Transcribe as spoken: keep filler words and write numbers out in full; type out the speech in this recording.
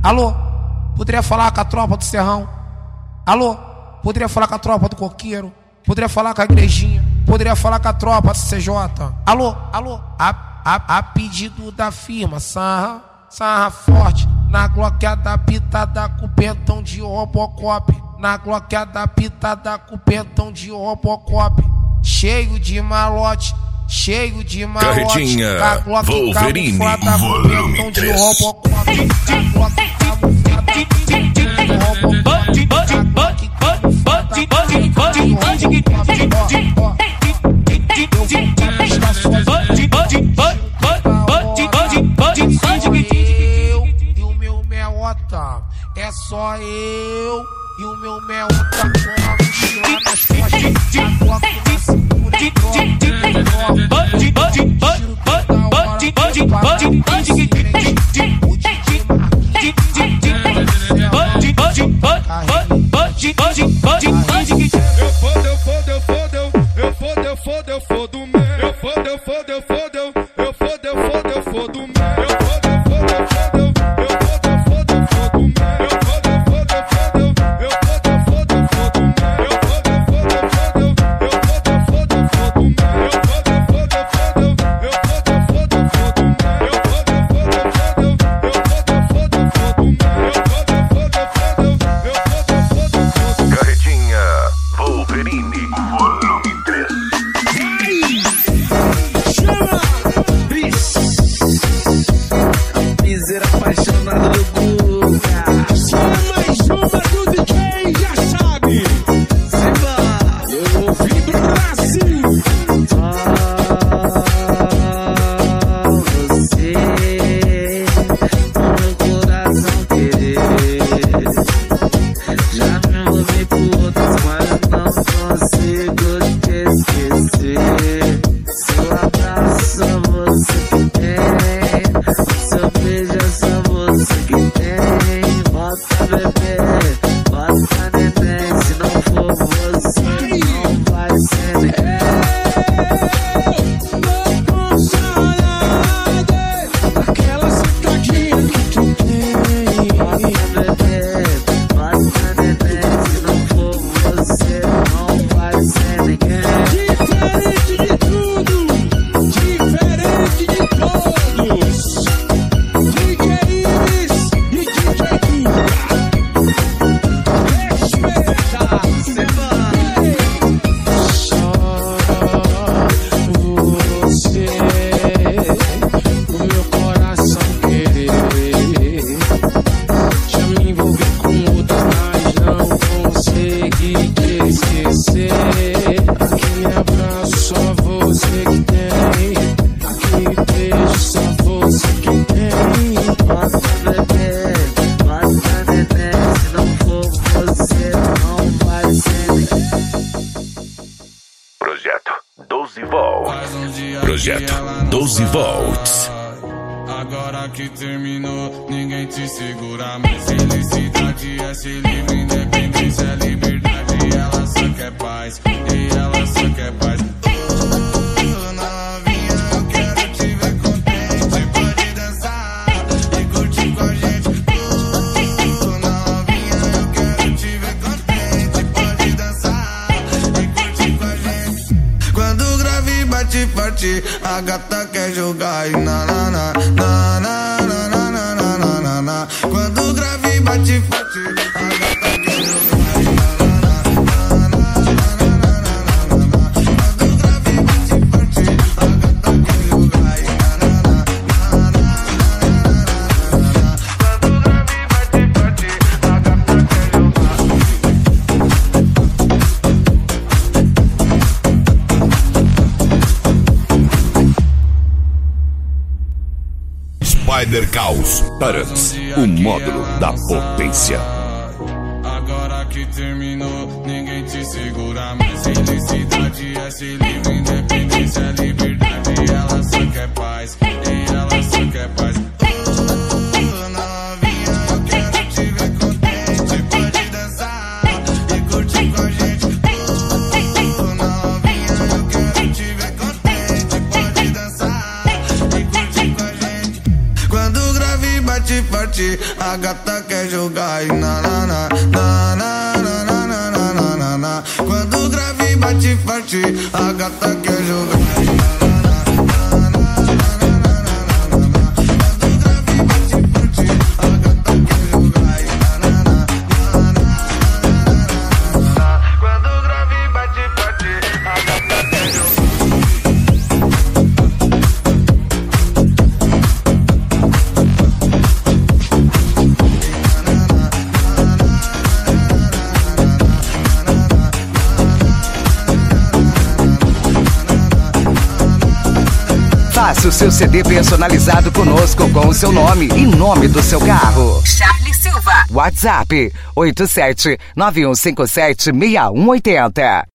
Alô, poderia falar com a tropa do Serrão? Alô, poderia falar com a tropa do Coqueiro? Poderia falar com a igrejinha? Poderia falar com a tropa do C J? Alô, alô, a, a, a pedido da firma, sarra, sarra forte. Na gloqueada pitada com pentão de Robocop. Na gloqueada pitada com pentão de Robocop. Cheio de malote, cheio de malote. Carretinha Wolverine, volume três. É só eu e o meu meota com a mochila nas costas, a bloco na cintura e Projeto doze volts. Agora que terminou, ninguém te segura mais. Felicidade é ser livre, independência é liberdade. Ela só quer paz, e ela só quer paz. Oh, novinha, eu quero te ver contente. Pode dançar e curtir com a gente. Oh, novinha, eu quero te ver contente. Pode dançar e curtir com a gente. Quando o grave bate forte, a gata quer jogar e na na na na na na na na na na na na. Quando o grave bate forte, a gata quer jogar e na na na na na na na na na. Quando o grave bate forte, a gata quer jogar e na na na na na na na. Quando o grave bate forte, a gata quer jogar. Spider Caos Turrets, o módulo da potência. Agora que terminou, ninguém te segura mais. Felicidade é ser livre, independência é liberdade. Ela só quer paz, e ela só quer paz. Oh, novinha, eu quero te ver contente. Pode dançar e curtir com a gente. Oh, novinha, eu quero te ver contente. Pode dançar e curtir com a gente. Quando o grave bate forte, bate, a gata quer jogar e na na na na na na na na na na na. Quando o grave bate forte, a gata quer jogar e na na na na na na na na. Quando o grave bate forte, a gata quer jogar e na na na na na na na. Quando o grave bate forte, a gata quer jogar. Faça o seu C D personalizado conosco com o seu nome e nome do seu carro. Charlie Silva. WhatsApp oito sete nove um cinco sete seis um oito zero.